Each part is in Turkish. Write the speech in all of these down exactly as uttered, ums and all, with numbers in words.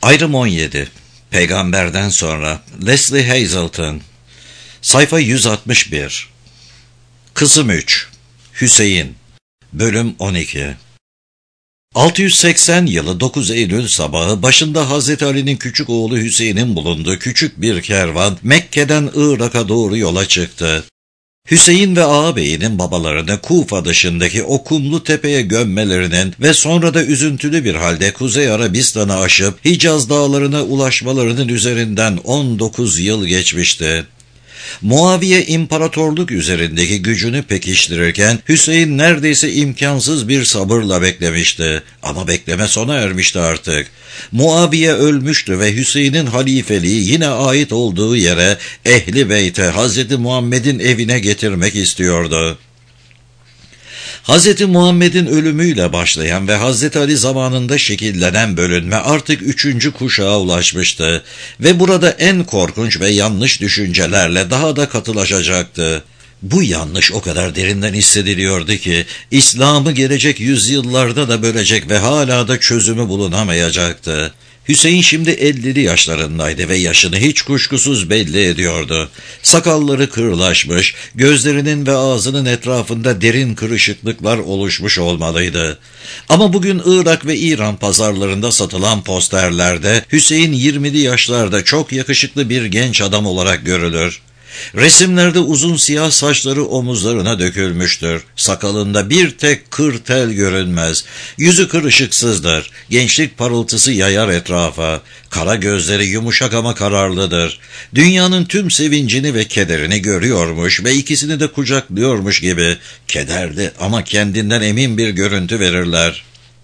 Ayrım on yedi. Peygamberden sonra Leslie Hazelton. Sayfa yüz altmış bir. Kısım üç. Hüseyin. Bölüm on iki. altı yüz seksen yılı dokuz Eylül sabahı başında Hazreti Ali'nin küçük oğlu Hüseyin'in bulunduğu küçük bir kervan Mekke'den Irak'a doğru yola çıktı. Hüseyin ve ağabeyinin babalarını Kufa dışındaki o kumlu tepeye gömmelerinin ve sonra da üzüntülü bir halde Kuzey Arabistan'a aşıp Hicaz dağlarına ulaşmalarının üzerinden on dokuz yıl geçmişti. Muaviye imparatorluk üzerindeki gücünü pekiştirirken Hüseyin neredeyse imkansız bir sabırla beklemişti. Ama bekleme sona ermişti artık. Muaviye ölmüştü ve Hüseyin'in halifeliği yine ait olduğu yere Ehli Beyt'e Hazreti Muhammed'in evine getirmek istiyordu. Hazreti Muhammed'in ölümüyle başlayan ve Hazreti Ali zamanında şekillenen bölünme artık üçüncü kuşağa ulaşmıştı ve burada en korkunç ve yanlış düşüncelerle daha da katılaşacaktı. Bu yanlış o kadar derinden hissediliyordu ki İslam'ı gelecek yüzyıllarda da bölecek ve hala da çözümü bulunamayacaktı. Hüseyin şimdi ellili yaşlarındaydı ve yaşını hiç kuşkusuz belli ediyordu. Sakalları kırlaşmış, gözlerinin ve ağzının etrafında derin kırışıklıklar oluşmuş olmalıydı. Ama bugün Irak ve İran pazarlarında satılan posterlerde Hüseyin yirmili yaşlarda çok yakışıklı bir genç adam olarak görülür. Resimlerde uzun siyah saçları omuzlarına dökülmüştür. Sakalında bir tek kır tel görünmez. Yüzü kırışıksızdır. Gençlik parıltısı yayar etrafa. Kara gözleri yumuşak ama kararlıdır. Dünyanın tüm sevincini ve kederini görüyormuş ve ikisini de kucaklıyormuş gibi kederli ama kendinden emin bir görüntü verirler.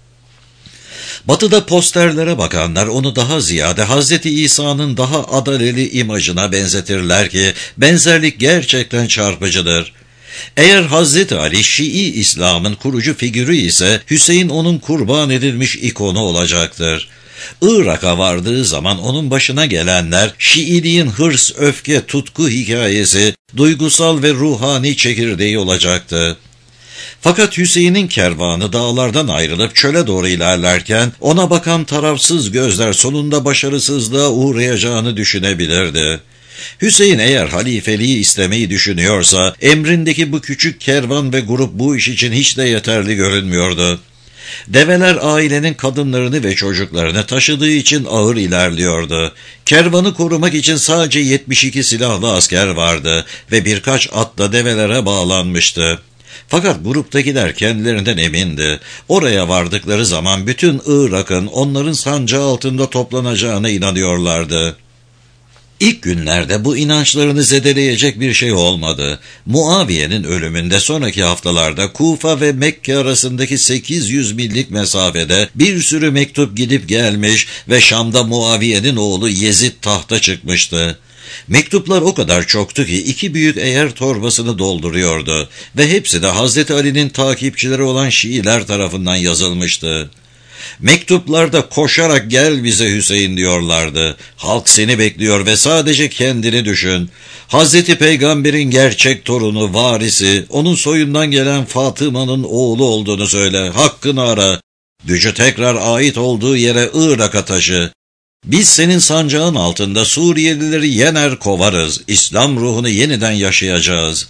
Batı'da posterlere bakanlar onu daha ziyade Hazreti İsa'nın daha adaleli imajına benzetirler ki benzerlik gerçekten çarpıcıdır. Eğer Hazreti Ali Şii İslam'ın kurucu figürü ise Hüseyin onun kurban edilmiş ikonu olacaktır. Irak'a vardığı zaman onun başına gelenler Şiiliğin hırs, öfke, tutku hikayesi, duygusal ve ruhani çekirdeği olacaktı. Fakat Hüseyin'in kervanı dağlardan ayrılıp çöle doğru ilerlerken ona bakan tarafsız gözler sonunda başarısızlığa uğrayacağını düşünebilirdi. Hüseyin eğer halifeliği istemeyi düşünüyorsa emrindeki bu küçük kervan ve grup bu iş için hiç de yeterli görünmüyordu. Develer ailenin kadınlarını ve çocuklarını taşıdığı için ağır ilerliyordu. Kervanı korumak için sadece yetmiş iki silahlı asker vardı ve birkaç at da develere bağlanmıştı. Fakat gruptakiler kendilerinden emindi. Oraya vardıkları zaman bütün Irak'ın onların sancağı altında toplanacağına inanıyorlardı. İlk günlerde bu inançlarını zedeleyecek bir şey olmadı. Muaviye'nin ölümünde sonraki haftalarda Kufa ve Mekke arasındaki sekiz yüz millik mesafede bir sürü mektup gidip gelmiş ve Şam'da Muaviye'nin oğlu Yezid tahta çıkmıştı. Mektuplar o kadar çoktu ki iki büyük eğer torbasını dolduruyordu ve hepsi de Hazreti Ali'nin takipçileri olan Şiiler tarafından yazılmıştı. Mektuplarda koşarak gel bize Hüseyin diyorlardı. Halk seni bekliyor ve sadece kendini düşün. Hazreti Peygamber'in gerçek torunu, varisi, onun soyundan gelen Fatıma'nın oğlu olduğunu söyle. Hakkını ara. Gücü tekrar ait olduğu yere Irak'a taşı. Biz senin sancağın altında Suriyelileri yener kovarız. İslam ruhunu yeniden yaşayacağız.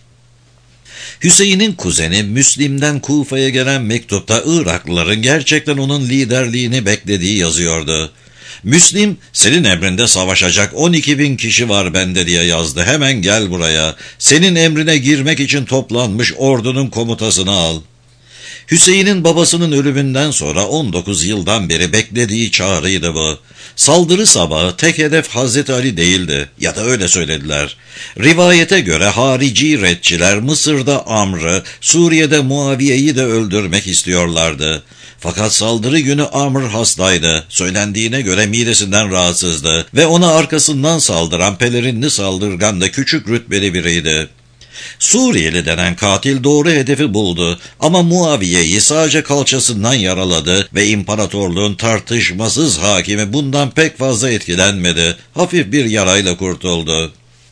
Hüseyin'in kuzeni Müslim'den Kufa'ya gelen mektupta Iraklıların gerçekten onun liderliğini beklediği yazıyordu. Müslim, senin emrinde savaşacak on iki bin kişi var bende diye yazdı. Hemen gel buraya. Senin emrine girmek için toplanmış ordunun komutasını al. Hüseyin'in babasının ölümünden sonra on dokuz yıldan beri beklediği çağrıydı bu. Saldırı sabahı tek hedef Hazreti Ali değildi ya da öyle söylediler. Rivayete göre harici redçiler Mısır'da Amr'ı, Suriye'de Muaviye'yi de öldürmek istiyorlardı. Fakat saldırı günü Amr hastaydı. Söylendiğine göre midesinden rahatsızdı ve ona arkasından saldıran pelerinli saldırgan da küçük rütbeli biriydi. Suriyeli denen katil doğru hedefi buldu ama Muaviye'yi sadece kalçasından yaraladı ve imparatorluğun tartışmasız hakimi bundan pek fazla etkilenmedi. Hafif bir yarayla kurtuldu.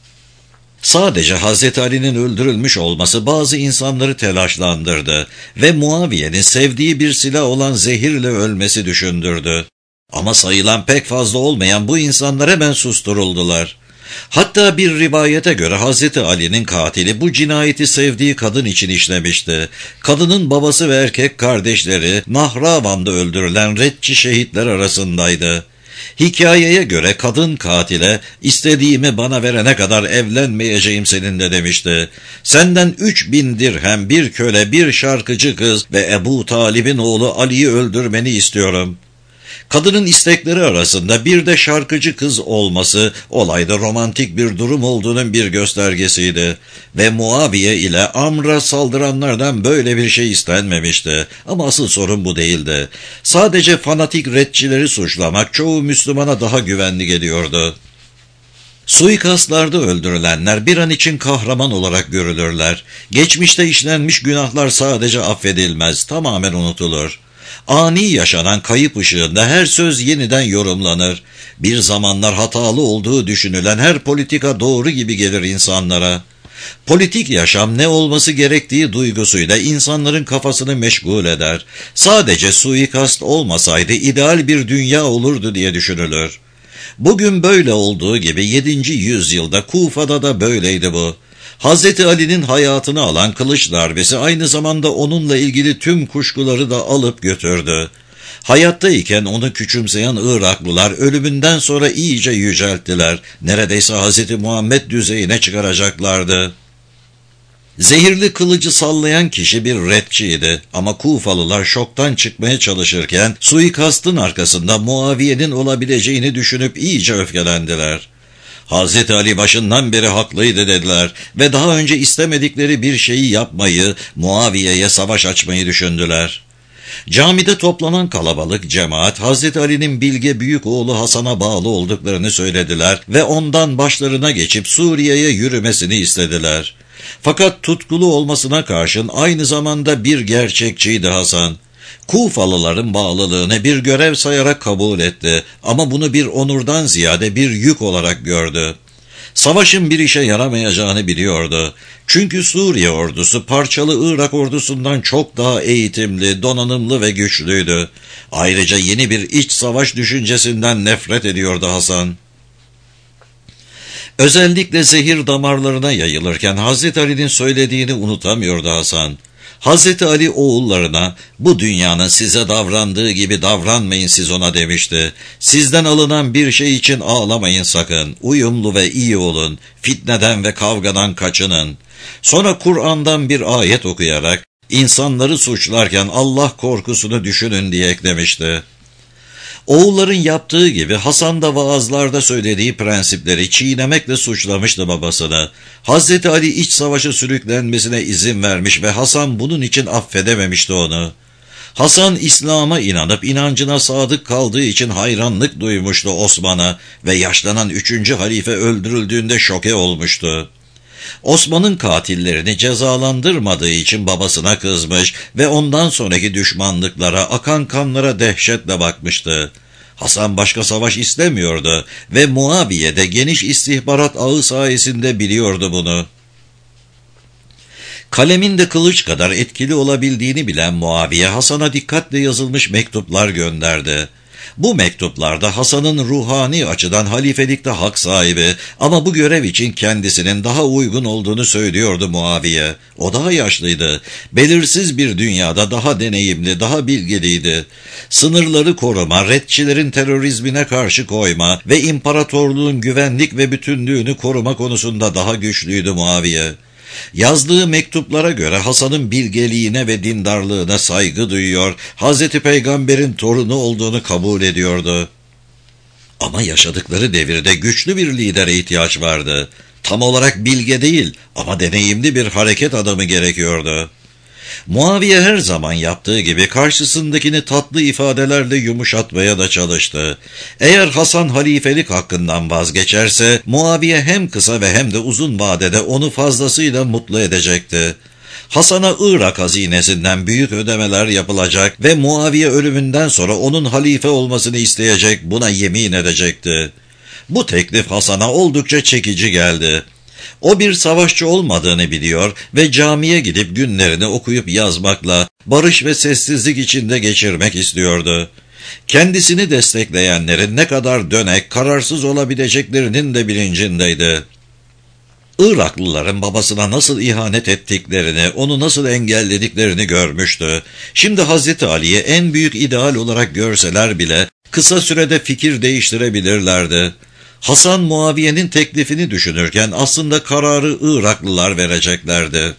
Sadece Hazreti Ali'nin öldürülmüş olması bazı insanları telaşlandırdı ve Muaviye'nin sevdiği bir silah olan zehirle ölmesi düşündürdü. Ama sayılan pek fazla olmayan bu insanlar hemen susturuldular. Hatta bir rivayete göre Hazreti Ali'nin katili bu cinayeti sevdiği kadın için işlemişti. Kadının babası ve erkek kardeşleri Nahravan'da öldürülen Retçi şehitler arasındaydı. Hikayeye göre kadın katile istediğimi bana verene kadar evlenmeyeceğim seninle demişti. Senden üç bin dirhem, bir köle, bir şarkıcı kız ve Ebu Talib'in oğlu Ali'yi öldürmeni istiyorum. Kadının istekleri arasında bir de şarkıcı kız olması olayda romantik bir durum olduğunun bir göstergesiydi. Ve Muaviye ile Amr'a saldıranlardan böyle bir şey istenmemişti. Ama asıl sorun bu değildi. Sadece fanatik Retçileri suçlamak çoğu Müslümana daha güvenli geliyordu. Suikastlarda öldürülenler bir an için kahraman olarak görülürler. Geçmişte işlenmiş günahlar sadece affedilmez, tamamen unutulur. Ani yaşanan kayıp ışığında her söz yeniden yorumlanır. Bir zamanlar hatalı olduğu düşünülen her politika doğru gibi gelir insanlara. Politik yaşam ne olması gerektiği duygusuyla insanların kafasını meşgul eder. Sadece suikast olmasaydı ideal bir dünya olurdu diye düşünülür. Bugün böyle olduğu gibi yedinci yüzyılda Kufa'da da böyleydi bu. Hazreti Ali'nin hayatını alan kılıç darbesi aynı zamanda onunla ilgili tüm kuşkuları da alıp götürdü. Hayattayken onu küçümseyen Iraklılar ölümünden sonra iyice yücelttiler. Neredeyse Hazreti Muhammed düzeyine çıkaracaklardı. Zehirli kılıcı sallayan kişi bir Retçiydi ama Kufalılar şoktan çıkmaya çalışırken suikastın arkasında Muaviye'nin olabileceğini düşünüp iyice öfkelendiler. Hazreti Ali başından beri haklıydı dediler ve daha önce istemedikleri bir şeyi yapmayı, Muaviye'ye savaş açmayı düşündüler. Camide toplanan kalabalık cemaat, Hazreti Ali'nin bilge büyük oğlu Hasan'a bağlı olduklarını söylediler ve ondan başlarına geçip Suriye'ye yürümesini istediler. Fakat tutkulu olmasına karşın aynı zamanda bir gerçekçiydi Hasan. Kufalıların bağlılığını bir görev sayarak kabul etti ama bunu bir onurdan ziyade bir yük olarak gördü. Savaşın bir işe yaramayacağını biliyordu. Çünkü Suriye ordusu parçalı Irak ordusundan çok daha eğitimli, donanımlı ve güçlüydü. Ayrıca yeni bir iç savaş düşüncesinden nefret ediyordu Hasan. Özellikle zehir damarlarına yayılırken Hazreti Ali'nin söylediğini unutamıyordu Hasan. Hazreti Ali oğullarına, bu dünyanın size davrandığı gibi davranmayın siz ona demişti. Sizden alınan bir şey için ağlamayın sakın. Uyumlu ve iyi olun. Fitneden ve kavgadan kaçının. Sonra Kur'an'dan bir ayet okuyarak, insanları suçlarken Allah korkusunu düşünün diye eklemişti. Oğulların yaptığı gibi Hasan da vaazlarda söylediği prensipleri çiğnemekle suçlamıştı babasını. Hazreti Ali iç savaşa sürüklenmesine izin vermiş ve Hasan bunun için affedememişti onu. Hasan İslam'a inanıp inancına sadık kaldığı için hayranlık duymuştu Osman'a ve yaşlanan üçüncü halife öldürüldüğünde şoke olmuştu. Osman'ın katillerini cezalandırmadığı için babasına kızmış ve ondan sonraki düşmanlıklara, akan kanlara dehşetle bakmıştı. Hasan başka savaş istemiyordu ve Muaviye de geniş istihbarat ağı sayesinde biliyordu bunu. Kalemin de kılıç kadar etkili olabildiğini bilen Muaviye, Hasan'a dikkatle yazılmış mektuplar gönderdi. Bu mektuplarda Hasan'ın ruhani açıdan halifelikte hak sahibi ama bu görev için kendisinin daha uygun olduğunu söylüyordu Muaviye. O daha yaşlıydı. Belirsiz bir dünyada daha deneyimli, daha bilgiliydi. Sınırları koruma, Retçilerin terörizmine karşı koyma ve imparatorluğun güvenlik ve bütünlüğünü koruma konusunda daha güçlüydü Muaviye. Yazdığı mektuplara göre Hasan'ın bilgeliğine ve dindarlığına saygı duyuyor, Hazreti Peygamber'in torunu olduğunu kabul ediyordu. Ama yaşadıkları devirde güçlü bir lidere ihtiyaç vardı. Tam olarak bilge değil ama deneyimli bir hareket adamı gerekiyordu. Muaviye her zaman yaptığı gibi karşısındakini tatlı ifadelerle yumuşatmaya da çalıştı. Eğer Hasan halifelik hakkından vazgeçerse Muaviye hem kısa ve hem de uzun vadede onu fazlasıyla mutlu edecekti. Hasan'a Irak hazinesinden büyük ödemeler yapılacak ve Muaviye ölümünden sonra onun halife olmasını isteyecek, buna yemin edecekti. Bu teklif Hasan'a oldukça çekici geldi. O bir savaşçı olmadığını biliyor ve camiye gidip günlerini okuyup yazmakla, barış ve sessizlik içinde geçirmek istiyordu. Kendisini destekleyenlerin ne kadar dönek, kararsız olabileceklerinin de bilincindeydi. Iraklıların babasına nasıl ihanet ettiklerini, onu nasıl engellediklerini görmüştü. Şimdi Hazreti Ali'yi en büyük ideal olarak görseler bile kısa sürede fikir değiştirebilirlerdi. Hasan Muaviye'nin teklifini düşünürken aslında kararı Iraklılar vereceklerdi.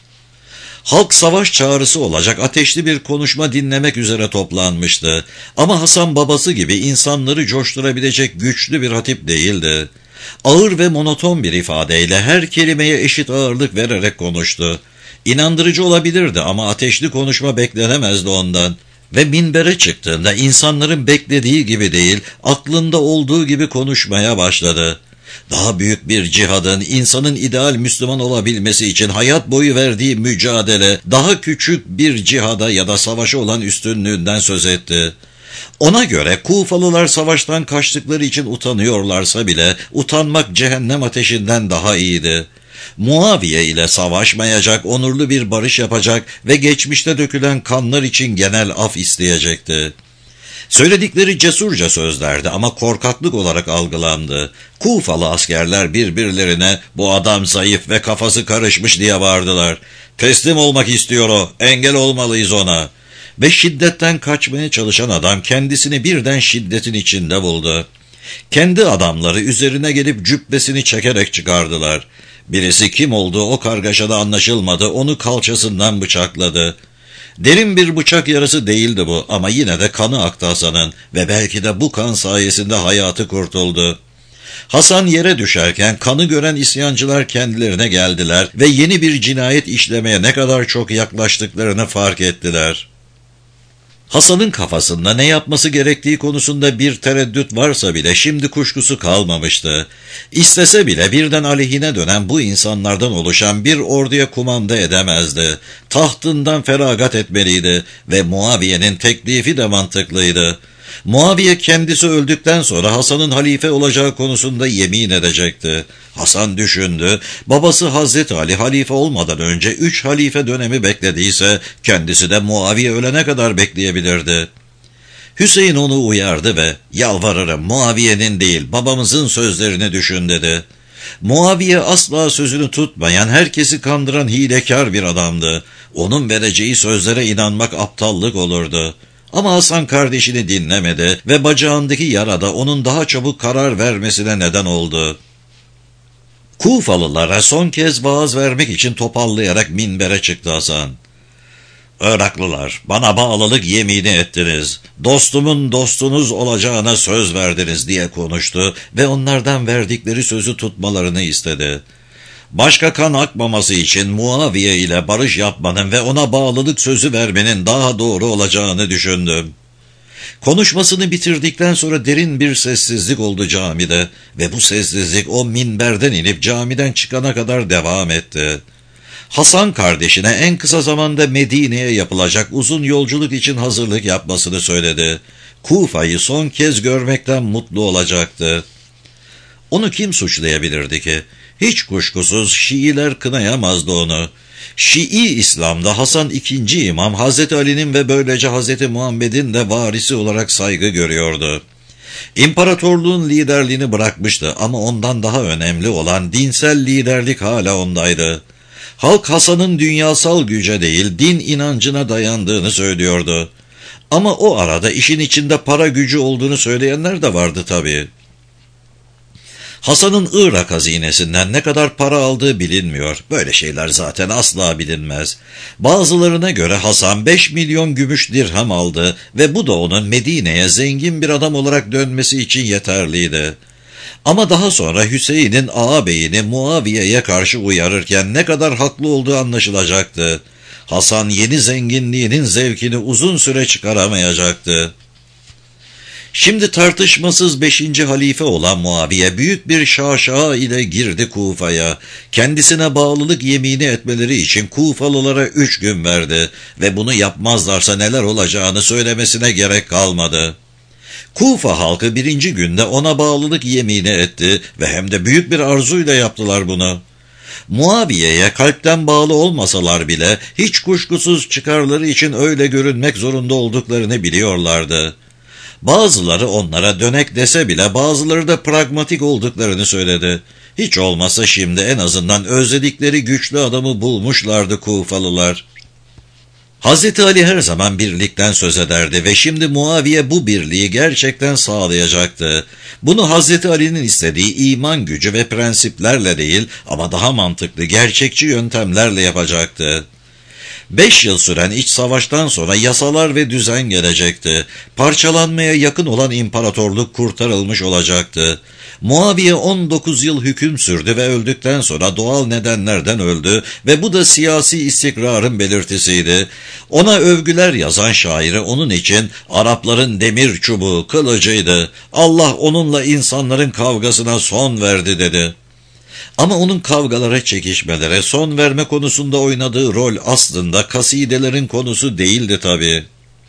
Halk savaş çağrısı olacak ateşli bir konuşma dinlemek üzere toplanmıştı. Ama Hasan babası gibi insanları coşturabilecek güçlü bir hatip değildi. Ağır ve monoton bir ifadeyle her kelimeye eşit ağırlık vererek konuştu. İnandırıcı olabilirdi ama ateşli konuşma beklenemezdi ondan. Ve minbere çıktığında insanların beklediği gibi değil, aklında olduğu gibi konuşmaya başladı. Daha büyük bir cihadın, insanın ideal Müslüman olabilmesi için hayat boyu verdiği mücadele, daha küçük bir cihada ya da savaşa olan üstünlüğünden söz etti. Ona göre Kufalılar savaştan kaçtıkları için utanıyorlarsa bile, utanmak cehennem ateşinden daha iyiydi. Muaviye ile savaşmayacak, onurlu bir barış yapacak ve geçmişte dökülen kanlar için genel af isteyecekti. Söyledikleri cesurca sözlerdi ama korkaklık olarak algılandı. Kufalı askerler birbirlerine bu adam zayıf ve kafası karışmış diye bağırdılar. Teslim olmak istiyor o, engel olmalıyız ona. Ve şiddetten kaçmaya çalışan adam kendisini birden şiddetin içinde buldu. Kendi adamları üzerine gelip cübbesini çekerek çıkardılar. Birisi kim olduğu o kargaşada anlaşılmadı, onu kalçasından bıçakladı. Derin bir bıçak yarası değildi bu ama yine de kanı aktı Hasan'ın ve belki de bu kan sayesinde hayatı kurtuldu. Hasan yere düşerken kanı gören isyancılar kendilerine geldiler ve yeni bir cinayet işlemeye ne kadar çok yaklaştıklarını fark ettiler. Hasan'ın kafasında ne yapması gerektiği konusunda bir tereddüt varsa bile şimdi kuşkusu kalmamıştı. İstese bile birden aleyhine dönen bu insanlardan oluşan bir orduya kumanda edemezdi. Tahtından feragat etmeliydi ve Muaviye'nin teklifi de mantıklıydı. Muaviye kendisi öldükten sonra Hasan'ın halife olacağı konusunda yemin edecekti. Hasan düşündü, babası Hazreti Ali halife olmadan önce üç halife dönemi beklediyse kendisi de Muaviye ölene kadar bekleyebilirdi. Hüseyin onu uyardı ve yalvarırım Muaviye'nin değil babamızın sözlerini düşün dedi. Muaviye asla sözünü tutmayan, herkesi kandıran hilekar bir adamdı. Onun vereceği sözlere inanmak aptallık olurdu. Ama Hasan kardeşini dinlemedi ve bacağındaki yarada onun daha çabuk karar vermesine neden oldu. Kufalılara son kez vaaz vermek için topallayarak minbere çıktı Hasan. Iraklılar, bana bağlılık yemini ettiniz, dostumun dostunuz olacağına söz verdiniz diye konuştu ve onlardan verdikleri sözü tutmalarını istedi. Başka kan akmaması için Muaviye ile barış yapmanın ve ona bağlılık sözü vermenin daha doğru olacağını düşündüm. Konuşmasını bitirdikten sonra derin bir sessizlik oldu camide ve bu sessizlik o minberden inip camiden çıkana kadar devam etti. Hasan kardeşine en kısa zamanda Medine'ye yapılacak uzun yolculuk için hazırlık yapmasını söyledi. Kufa'yı son kez görmekten mutlu olacaktı. Onu kim suçlayabilirdi ki? Hiç kuşkusuz Şiiler kınayamazdı onu. Şii İslam'da Hasan ikinci imam Hazreti Ali'nin ve böylece Hazreti Muhammed'in de varisi olarak saygı görüyordu. İmparatorluğun liderliğini bırakmıştı ama ondan daha önemli olan dinsel liderlik hala ondaydı. Halk Hasan'ın dünyasal güce değil din inancına dayandığını söylüyordu. Ama o arada işin içinde para gücü olduğunu söyleyenler de vardı tabii. Hasan'ın Irak hazinesinden ne kadar para aldığı bilinmiyor. Böyle şeyler zaten asla bilinmez. Bazılarına göre Hasan beş milyon gümüş dirhem aldı ve bu da onun Medine'ye zengin bir adam olarak dönmesi için yeterliydi. Ama daha sonra Hüseyin'in ağabeyini Muaviye'ye karşı uyarırken ne kadar haklı olduğu anlaşılacaktı. Hasan yeni zenginliğinin zevkini uzun süre çıkaramayacaktı. Şimdi tartışmasız beşinci halife olan Muaviye büyük bir şaşa ile girdi Kufa'ya. Kendisine bağlılık yemini etmeleri için Kufalılara üç gün verdi ve bunu yapmazlarsa neler olacağını söylemesine gerek kalmadı. Kufa halkı birinci günde ona bağlılık yemini etti ve hem de büyük bir arzuyla yaptılar bunu. Muaviye'ye kalpten bağlı olmasalar bile hiç kuşkusuz çıkarları için öyle görünmek zorunda olduklarını biliyorlardı. Bazıları onlara dönek dese bile bazıları da pragmatik olduklarını söyledi. Hiç olmazsa şimdi en azından özledikleri güçlü adamı bulmuşlardı Kufalılar. Hazreti Ali her zaman birlikten söz ederdi ve şimdi Muaviye bu birliği gerçekten sağlayacaktı. Bunu Hazreti Ali'nin istediği iman gücü ve prensiplerle değil ama daha mantıklı, gerçekçi yöntemlerle yapacaktı. Beş yıl süren iç savaştan sonra yasalar ve düzen gelecekti. Parçalanmaya yakın olan imparatorluk kurtarılmış olacaktı. Muaviye on dokuz yıl hüküm sürdü ve öldükten sonra doğal nedenlerden öldü ve bu da siyasi istikrarın belirtisiydi. Ona övgüler yazan şairi onun için Arapların demir çubuğu, kılıcıydı. Allah onunla insanların kavgasına son verdi dedi. Ama onun kavgalara, çekişmelere son verme konusunda oynadığı rol aslında kasidelerin konusu değildi tabii.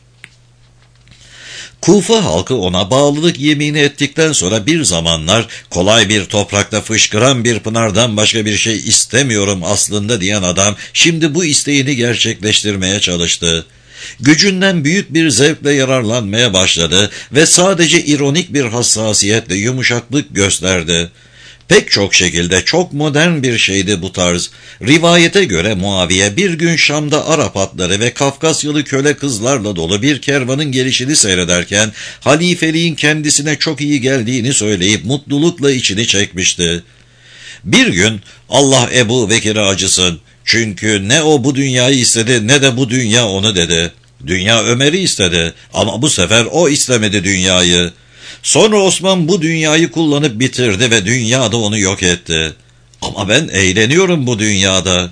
Kufa halkı ona bağlılık yemini ettikten sonra bir zamanlar kolay bir toprakta fışkıran bir pınardan başka bir şey istemiyorum aslında diyen adam şimdi bu isteğini gerçekleştirmeye çalıştı. Gücünden büyük bir zevkle yararlanmaya başladı ve sadece ironik bir hassasiyetle yumuşaklık gösterdi. Pek çok şekilde çok modern bir şeydi bu tarz. Rivayete göre Muaviye bir gün Şam'da Arap atları ve Kafkasyalı köle kızlarla dolu bir kervanın gelişini seyrederken halifeliğin kendisine çok iyi geldiğini söyleyip mutlulukla içini çekmişti. Bir gün Allah Ebu Bekir'e acısın çünkü ne o bu dünyayı istedi ne de bu dünya onu dedi. Dünya Ömer'i istedi ama bu sefer o istemedi dünyayı. Sonra Osman bu dünyayı kullanıp bitirdi ve dünya da onu yok etti. Ama ben eğleniyorum bu dünyada.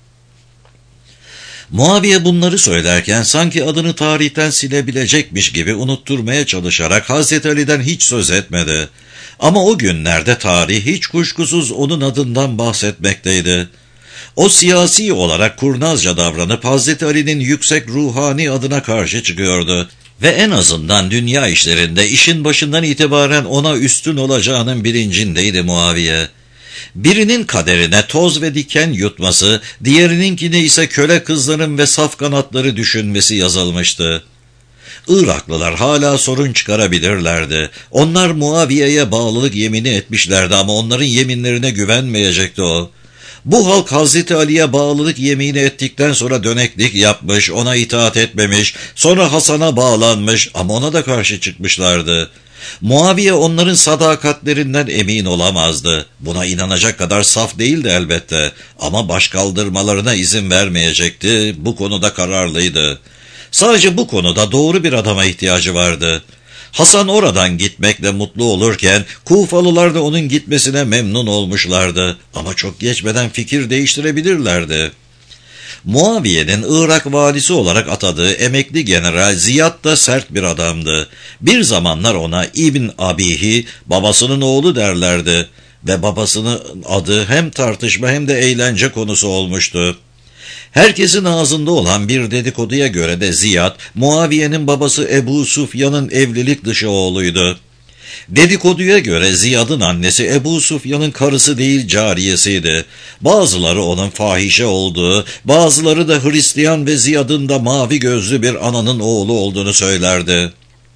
Muaviye bunları söylerken sanki adını tarihten silebilecekmiş gibi unutturmaya çalışarak Hazreti Ali'den hiç söz etmedi. Ama o günlerde tarih hiç kuşkusuz onun adından bahsetmekteydi. O siyasi olarak kurnazca davranıp Hazreti Ali'nin yüksek ruhani adına karşı çıkıyordu. Ve en azından dünya işlerinde işin başından itibaren ona üstün olacağının bilincindeydi Muaviye. Birinin kaderine toz ve diken yutması, diğerininkine ise köle kızların ve saf kanatları düşünmesi yazılmıştı. Iraklılar hala sorun çıkarabilirlerdi. Onlar Muaviye'ye bağlılık yemini etmişlerdi ama onların yeminlerine güvenmeyecekti o. Bu halk Hazreti Ali'ye bağlılık yemini ettikten sonra döneklik yapmış, ona itaat etmemiş, sonra Hasan'a bağlanmış ama ona da karşı çıkmışlardı. Muaviye onların sadakatlerinden emin olamazdı. Buna inanacak kadar saf değildi elbette ama başkaldırmalarına izin vermeyecekti, bu konuda kararlıydı. Sadece bu konuda doğru bir adama ihtiyacı vardı. Hasan oradan gitmekle mutlu olurken Kufalılar da onun gitmesine memnun olmuşlardı ama çok geçmeden fikir değiştirebilirlerdi. Muaviye'nin Irak valisi olarak atadığı emekli general Ziyad da sert bir adamdı. Bir zamanlar ona İbn Abihi, babasının oğlu derlerdi ve babasının adı hem tartışma hem de eğlence konusu olmuştu. Herkesin ağzında olan bir dedikoduya göre de Ziyad, Muaviye'nin babası Ebu Sufyan'ın evlilik dışı oğluydu. Dedikoduya göre Ziyad'ın annesi Ebu Sufyan'ın karısı değil cariyesiydi. Bazıları onun fahişe olduğu, bazıları da Hristiyan ve Ziyad'ın da mavi gözlü bir ananın oğlu olduğunu söylerdi.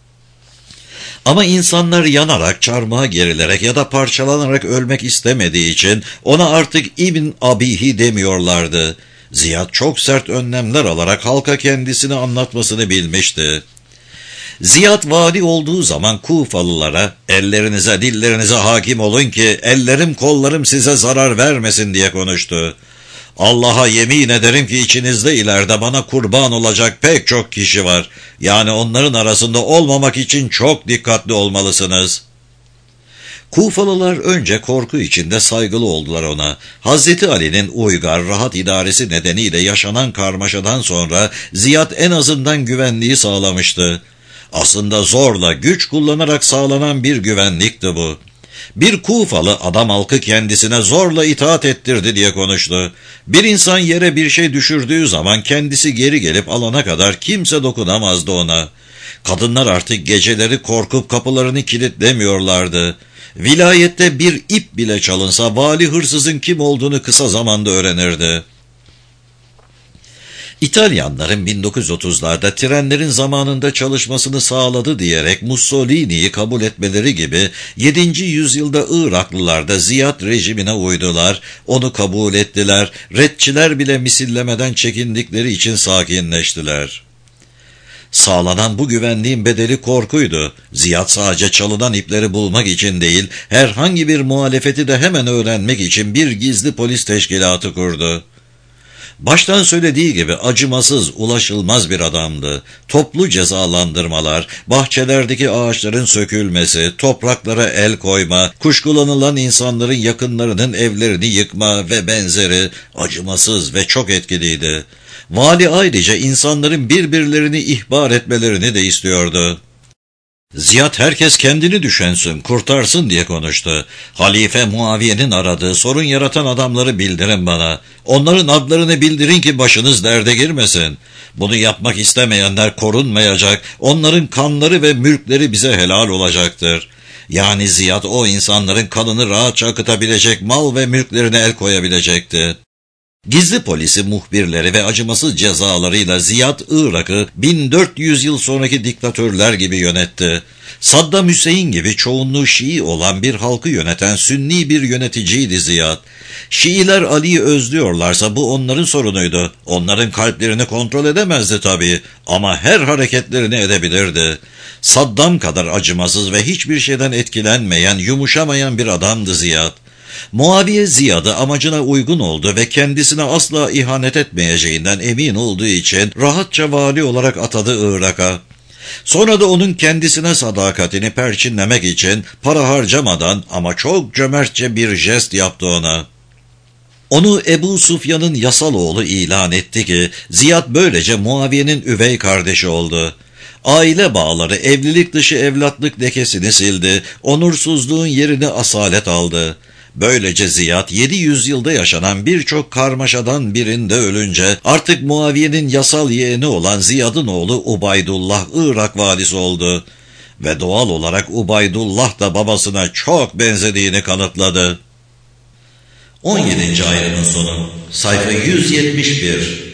Ama insanlar yanarak, çarmıha gerilerek ya da parçalanarak ölmek istemediği için ona artık İbn Abihi demiyorlardı. Ziyad çok sert önlemler alarak halka kendisini anlatmasını bilmişti. Ziyad vali olduğu zaman Kufalılara ellerinize dillerinize hakim olun ki ellerim kollarım size zarar vermesin diye konuştu. Allah'a yemin ederim ki içinizde ileride bana kurban olacak pek çok kişi var. Yani onların arasında olmamak için çok dikkatli olmalısınız. Kufalılar önce korku içinde saygılı oldular ona. Hazreti Ali'nin uygar, rahat idaresi nedeniyle yaşanan karmaşadan sonra Ziyad en azından güvenliği sağlamıştı. Aslında zorla, güç kullanarak sağlanan bir güvenlikti bu. Bir Kufalı adam halkı kendisine zorla itaat ettirdi diye konuştu. Bir insan yere bir şey düşürdüğü zaman kendisi geri gelip alana kadar kimse dokunamazdı ona. Kadınlar artık geceleri korkup kapılarını kilitlemiyorlardı. Vilayette bir ip bile çalınsa vali hırsızın kim olduğunu kısa zamanda öğrenirdi. İtalyanların bin dokuz yüz otuzlarda trenlerin zamanında çalışmasını sağladı diyerek Mussolini'yi kabul etmeleri gibi yedinci yüzyılda Iraklılar da Ziyad rejimine uydular, onu kabul ettiler, retçiler bile misillemeden çekindikleri için sakinleştiler. Sağlanan bu güvenliğin bedeli korkuydu. Ziyad sadece çalınan ipleri bulmak için değil, herhangi bir muhalefeti de hemen öğrenmek için bir gizli polis teşkilatı kurdu. Baştan söylediği gibi acımasız, ulaşılmaz bir adamdı. Toplu cezalandırmalar, bahçelerdeki ağaçların sökülmesi, topraklara el koyma, kuşkulanılan insanların yakınlarının evlerini yıkma ve benzeri acımasız ve çok etkiliydi. Vali ayrıca insanların birbirlerini ihbar etmelerini de istiyordu. Ziyad herkes kendini düşünsün, kurtarsın diye konuştu. Halife Muaviye'nin aradığı, sorun yaratan adamları bildirin bana. Onların adlarını bildirin ki başınız derde girmesin. Bunu yapmak istemeyenler korunmayacak, onların kanları ve mülkleri bize helal olacaktır. Yani Ziyad o insanların kanını rahatça akıtabilecek, mal ve mülklerine el koyabilecekti. Gizli polisi, muhbirleri ve acımasız cezalarıyla Ziyad Irak'ı bin dört yüz yıl sonraki diktatörler gibi yönetti. Saddam Hüseyin gibi çoğunluğu Şii olan bir halkı yöneten Sünni bir yöneticiydi Ziyad. Şiiler Ali'yi özlüyorlarsa bu onların sorunuydu. Onların kalplerini kontrol edemezdi tabii ama her hareketlerini edebilirdi. Saddam kadar acımasız ve hiçbir şeyden etkilenmeyen, yumuşamayan bir adamdı Ziyad. Muaviye Ziyad'ı amacına uygun oldu ve kendisine asla ihanet etmeyeceğinden emin olduğu için rahatça vali olarak atadı Irak'a. Sonra da onun kendisine sadakatini perçinlemek için para harcamadan ama çok cömertçe bir jest yaptı ona. Onu Ebu Sufyan'ın yasal oğlu ilan etti ki Ziyad böylece Muaviye'nin üvey kardeşi oldu. Aile bağları, evlilik dışı evlatlık lekesini sildi, onursuzluğun yerini asalet aldı. Böylece Ziyad yedi yüz yılda yaşanan birçok karmaşadan birinde ölünce artık Muaviye'nin yasal yeğeni olan Ziyad'ın oğlu Ubaydullah Irak valisi oldu. Ve doğal olarak Ubaydullah da babasına çok benzediğini kanıtladı. on yedinci ayetin sonu, sayfa yüz yetmiş bir.